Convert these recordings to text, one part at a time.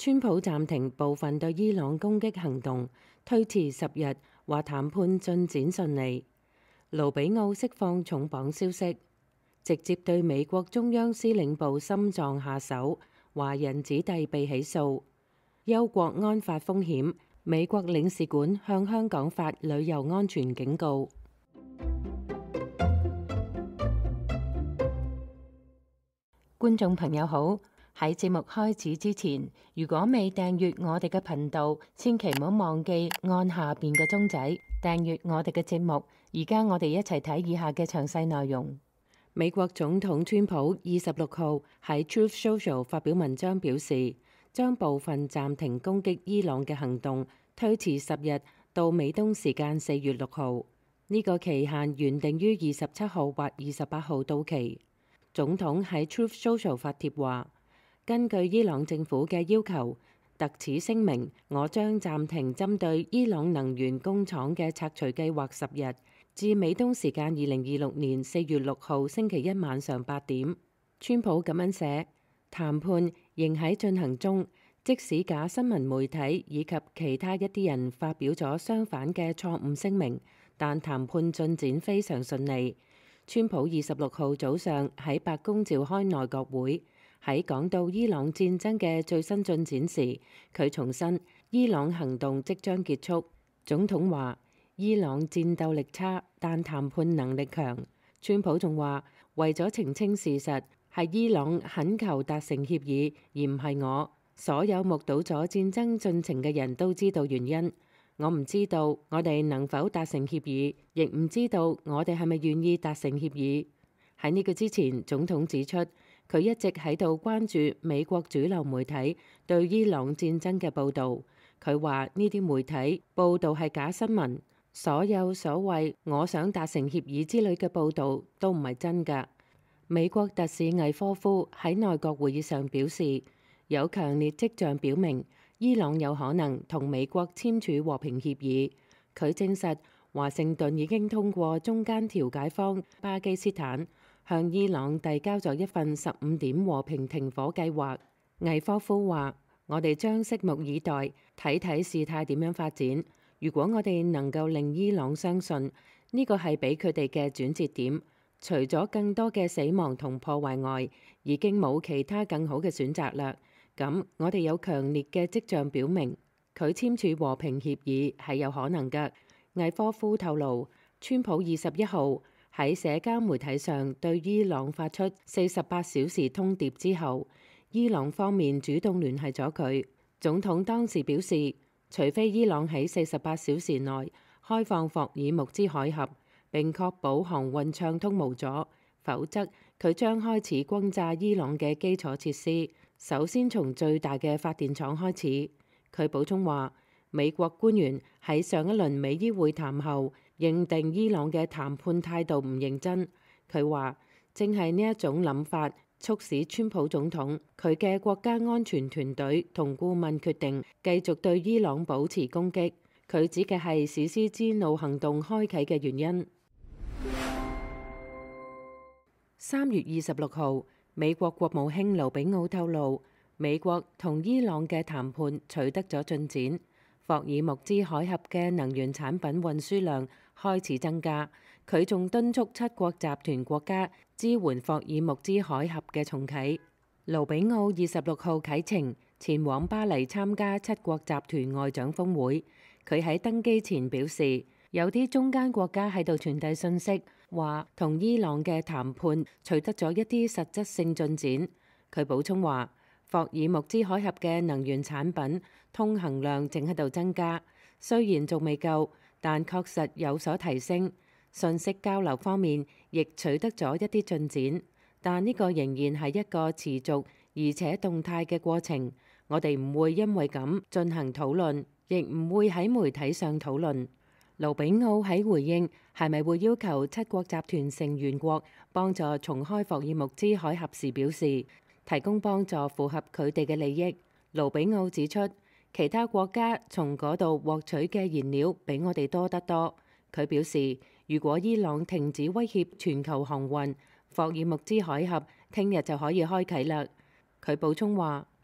川普暫停部分對伊朗攻擊行動，推遲10日，話談判進展順利。盧比奧釋放重磅消息，直接對美國中央司令部心臟下手，華人子弟被起訴，憂國安法風險，美國領事館向香港發旅遊安全警告。觀眾朋友好，喺節目開始之前，如果未訂閱我哋嘅頻道，千祈唔好忘記按下邊嘅鐘仔訂閱我哋嘅節目。而家我哋一齊睇以下嘅詳細內容。美國總統川普26號喺 Truth Social 發表文章表示，將部分暫停攻擊伊朗嘅行動推遲10日到美東時間4月6號，呢個期限原定於27號或28號到期。總統喺 Truth Social 發帖話，根據伊朗政府嘅要求，特此聲明，我將暫停針對伊朗能源工廠嘅拆除計劃10日，至美東時間2026年4月6號星期一晚上8點。川普咁樣寫，談判仍喺進行中，即使假新聞媒體以及其他一啲人發表咗相反嘅錯誤聲明，但談判進展非常順利。川普26號早上喺白宮召開內閣會，喺講到伊朗戰爭嘅最新進展時，佢重申伊朗行動即將結束。總統話，伊朗戰鬥力差，但談判能力強。川普仲話，為咗澄清事實，係伊朗懇求達成協議，而唔係我。所有目睹咗戰爭進程嘅人都知道原因。我唔知道我哋能否達成協議，亦唔知道我哋係咪願意達成協議。喺呢個之前，總統指出，佢一直喺度關注美國主流媒體對伊朗戰爭嘅報導。佢話呢啲媒體報導係假新聞，所有所謂我想達成協議之類嘅報導都唔係真㗎。美國特使魏科夫喺內閣會議上表示，有強烈跡象表明伊朗有可能同美國簽署和平協議。佢證實華盛頓已經通過中間調解方巴基斯坦向伊朗遞交咗一份15點和平停火計劃。魏科夫話，我哋將拭目以待，睇睇事態點樣發展。如果我哋能夠令伊朗相信呢個係俾佢哋嘅轉折點，除咗更多嘅死亡同破壞外，已經冇其他更好嘅選擇啦。咁我哋有強烈嘅跡象表明佢簽署和平協議係有可能㗎。魏科夫透露，川普21號喺社交媒體上對伊朗發出48小時通牒之後，伊朗方面主動聯繫咗佢。總統當時表示，除非伊朗喺48小時內開放霍爾木茲海峽並確保航運暢通無阻，否則佢將開始轟炸伊朗嘅基礎設施，首先從最大嘅發電廠開始。佢補充話，美國官員喺上一輪美伊會談後認定伊朗嘅談判態度唔認真。佢話，正係呢一種諗法促使川普總統佢嘅國家安全團隊同顧問決定繼續對伊朗保持攻擊。佢指嘅係史詩之怒行動開啟嘅原因。3月26號，美國國務卿盧比奧透露，美國同伊朗嘅談判取得咗進展，霍爾木茲海峽嘅能源產品運輸量開始增加。佢仲敦促7國集團國家支援霍爾木茲海峽嘅重啟。盧比奧26號啟程前往巴黎參加7國集團外長峰會。佢喺登機前表示，有啲中間國家喺度傳遞信息，話同伊朗嘅談判取得咗一啲實質性進展。佢補充話，霍爾木茲海峽嘅能源產品通行量正喺度增加，雖然仲未夠，但確實有所提升。信息交流方面亦取得咗一啲進展，但呢個仍然係一個持續而且動態嘅過程。我哋唔會因為咁進行討論，亦唔會喺媒體上討論。盧比奧喺回應係咪會要求7國集團成員國幫助重開霍爾木茲海峽時表示，提供幫助符合佢哋嘅利益。盧比奧指出，其他國家從嗰度獲取嘅燃料比我哋多得多。佢表示，如果伊朗停止威脅全球航運，霍爾木茲海峽聽日就可以開啟啦。佢補充話，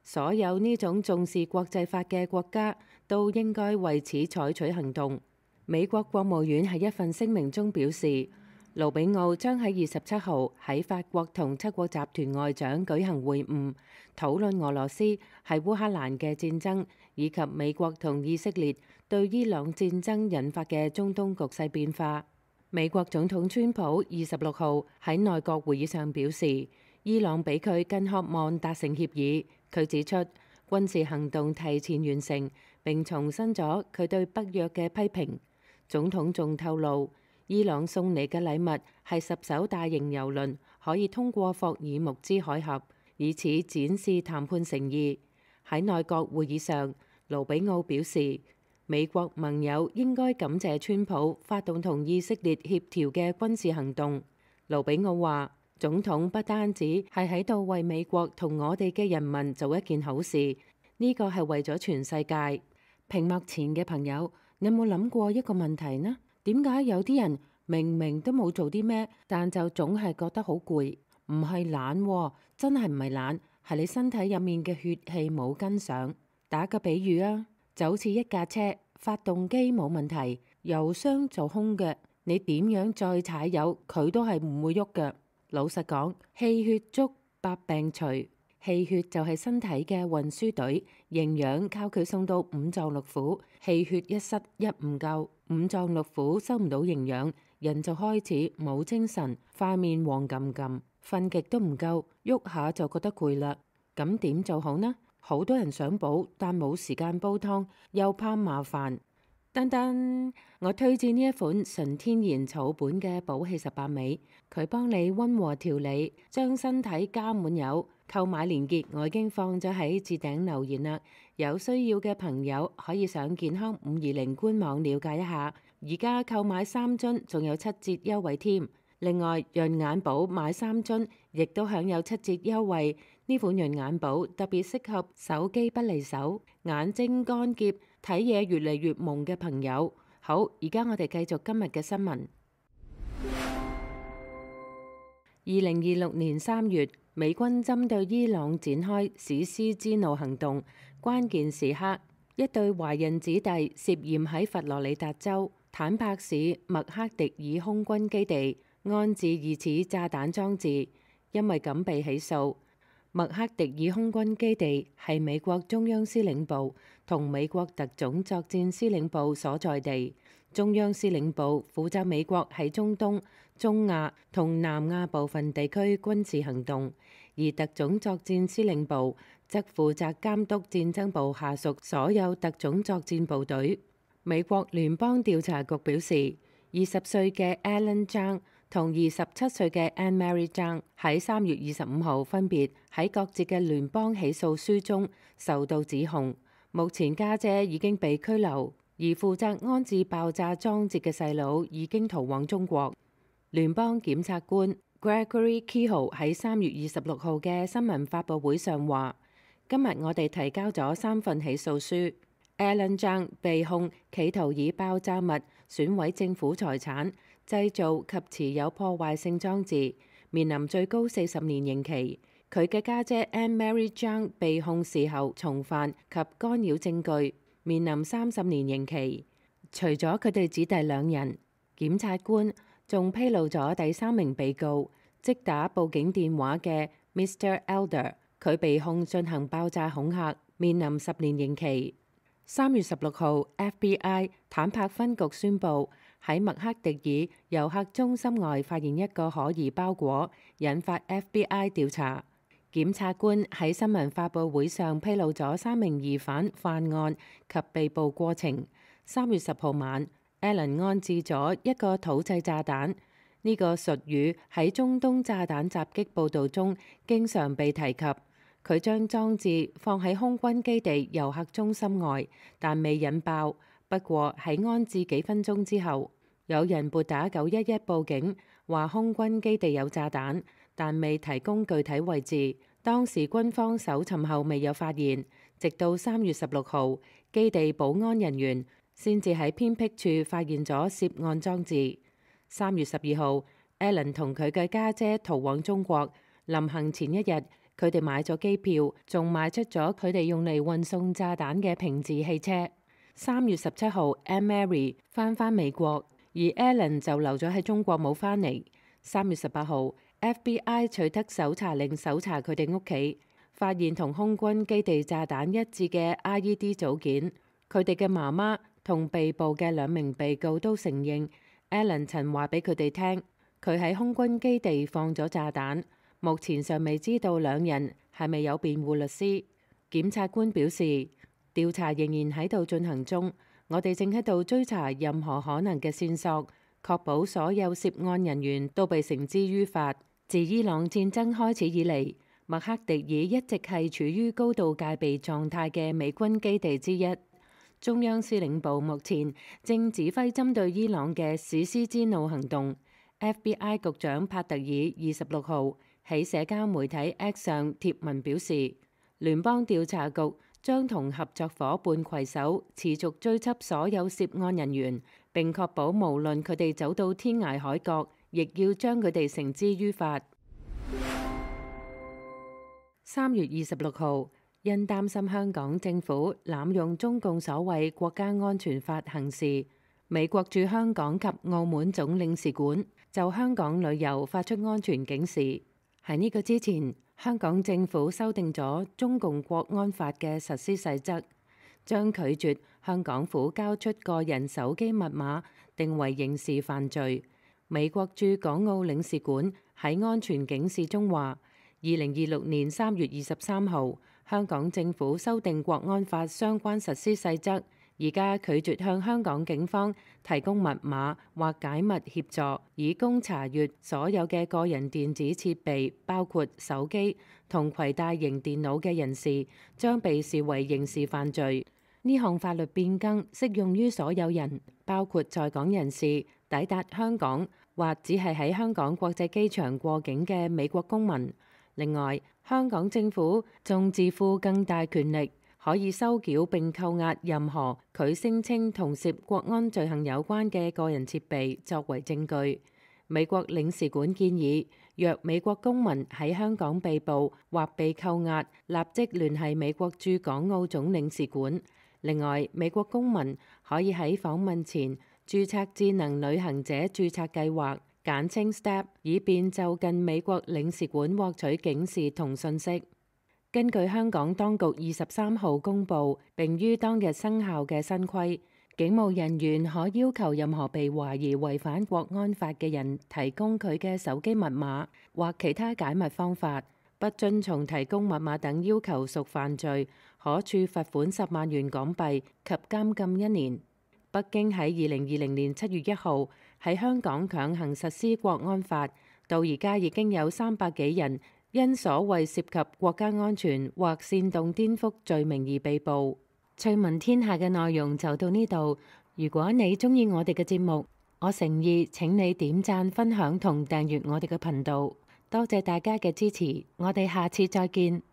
所有呢種重視國際法嘅國家都應該為此採取行動。美國國務院喺一份聲明中表示，盧比奧將喺27號喺法國同7國集團外長舉行會晤，討論俄羅斯喺烏克蘭嘅戰爭，以及美國同以色列對伊朗戰爭引發嘅中東局勢變化。美國總統川普26號喺內閣會議上表示，伊朗比佢更渴望達成協議。佢指出，軍事行動提前完成，並重申咗佢對北約嘅批評。總統仲透露，伊朗送嚟嘅禮物係10艘大型郵輪，可以通過霍爾木茲海峽，以此展示談判誠意。喺內閣會議上，盧比奧表示，美國盟友應該感謝川普發動同以色列協調嘅軍事行動。盧比奧話，總統不單止係喺度為美國同我哋嘅人民做一件好事，呢個係為咗全世界。屏幕前嘅朋友，你有冇諗過一個問題呢？點解有啲人明明都冇做啲咩，但就總係覺得好攰？唔係懶喎，真係唔係懶，係你身體入面嘅血氣冇跟上。打個比喻啊，就好似一架車，發動機冇問題，油箱就空嘅，你點樣再踩油，佢都係唔會喐嘅。老實講，氣血足，百病除。氣血就係身體嘅運輸隊，營養靠佢送到五臟六腑。氣血一失一唔夠，五臟六腑收唔到營養，人就開始冇精神，塊面黃冚冚，瞓極都唔夠，喐下就覺得攰啦。咁點做好呢？好多人想補，但冇時間煲湯，又怕麻煩。噔噔，我推薦呢一款純天然草本嘅補氣18味，佢幫你溫和調理，將身體加滿油。購買鏈接我已經放咗喺置頂留言啦，有需要嘅朋友可以上健康520官網了解一下。而家購買3樽仲有7折優惠添。另外潤眼寶買3樽亦都享有7折優惠。呢款潤眼寶特別適合手機不離手、眼睛乾澀、睇嘢越嚟越朦嘅朋友。好，而家我哋繼續今日嘅新聞。2026年3月，美軍針對伊朗展開史詩之怒行動，關鍵時刻，一對懷孕子弟涉嫌喺佛羅里達州坦帕市麥克迪爾空軍基地安置疑似炸彈裝置，因為咁被起訴。麥克迪爾空軍基地係美國中央司令部同美國特種作戰司令部所在地。中央司令部負責美國喺中東、中亞同南亞部分地區軍事行動，而特種作戰司令部則負責監督戰爭部下屬所有特種作戰部隊。美國聯邦調查局表示，20歲嘅 Alan Zhang 同27歲嘅 Anne Marie Zhang 喺3月25號分別喺各自嘅聯邦起訴書中受到指控。目前家姐已經被拘留，而負責安置爆炸裝置嘅細佬已經逃往中國。聯邦檢察官 Gregory Kehoe 喺3月26號嘅新聞發佈會上話：今日我哋提交咗3份起訴書。Alan Zhang 被控企圖以爆炸物損毀政府財產、製造及持有破壞性裝置，面臨最高40年刑期。佢嘅家姐 Anne Marie Zhang 被控事後從犯及干擾證據，面臨30年刑期。除咗佢哋子弟2人，檢察官仲披露咗第3名被告，即打報警電話嘅 Mr. Elder， 佢被控進行爆炸恐嚇，面臨10年刑期。3月16號 ，FBI 坦帕分局宣布喺麥克迪爾遊客中心外發現一個可疑包裹，引發 FBI 調查。檢察官喺新聞發佈會上披露咗3名疑犯犯案及被捕過程。3月10號晚，Alan 安置咗一個土製炸彈。呢個術語喺中東炸彈襲擊報導中經常被提及。佢將裝置放喺空軍基地遊客中心外，但未引爆。不過喺安置幾分鐘之後，有人撥打911報警，話空軍基地有炸彈，但未提供具體位置。當時軍方搜尋後未有發現，直到3月16號，基地保安人員先至喺偏僻處發現咗涉案裝置。3月12號，Alan 同佢嘅家姐逃往中國。臨行前一日， 佢哋買咗機票，仲賣出咗佢哋用嚟運送炸彈嘅平治汽車。3月17號，Anne-Marie 返美國，而 Alan 就留咗喺中國冇返嚟。3月18號，FBI 取得搜查令，搜查佢哋屋企，發現同空軍基地炸彈一致嘅 IED 組件。佢哋嘅媽媽同被捕嘅2名被告都承認 Alan 曾話俾佢哋聽，佢喺空軍基地放咗炸彈。目前尚未知道2人係咪有辯護律師。檢察官表示，調查仍然喺度進行中，我哋正喺度追查任何可能嘅線索，確保所有涉案人員都被繩之於法。自伊朗戰爭開始以嚟，麥克迪爾一直係處於高度戒備狀態嘅美軍基地之一。中央司令部目前正指揮針對伊朗嘅史詩之怒行動。FBI 局長帕特爾26號喺社交媒體 X 上貼文表示，聯邦調查局將同合作夥伴攜手持續追緝所有涉案人員，並確保無論佢哋走到天涯海角，亦要將佢哋繩之於法。3月26號，因擔心香港政府濫用中共所謂國家安全法行事，美國駐香港及澳門總領事館就香港旅遊發出安全警示。喺呢個之前，香港政府修訂咗中共國安法嘅實施細則，將拒絕向港府交出個人手機密碼定為刑事犯罪。美國駐港澳領事館喺安全警示中話，2026年3月23號，香港政府修訂國安法相關實施細則，而家拒絕向香港警方提供密碼或解密協助，以供查閱所有嘅個人電子設備，包括手機同攜帶型電腦嘅人士，將被視為刑事犯罪。呢項法律變更適用於所有人，包括在港人士、抵達香港或只係喺香港國際機場過境嘅美國公民。另外，香港政府仲自負更大權力，可以收繳並扣押任何佢聲稱同涉國安罪行有關嘅個人設備作為證據。美國領事館建議，若美國公民喺香港被捕或被扣押，立即聯繫美國駐港澳總領事館。另外，美國公民可以喺訪問前註冊智能旅行者註冊計劃，簡稱 STEP， 以便就近美國領事館獲取警示同信息。根據香港當局23號公佈並於當日生效嘅新規，警務人員可要求任何被懷疑違反國安法嘅人提供佢嘅手機密碼或其他解密方法。不遵從提供密碼等要求屬犯罪，可處罰款10萬元港幣及監禁1年。北京喺2020年7月1號喺香港強行實施國安法，到而家已經有300幾人因所謂涉及國家安全或煽動顛覆罪名而被捕。趣聞天下嘅內容就到呢度。如果你鍾意我哋嘅節目，我誠意請你點讚、分享同訂閱我哋嘅頻道。多謝大家嘅支持，我哋下次再見。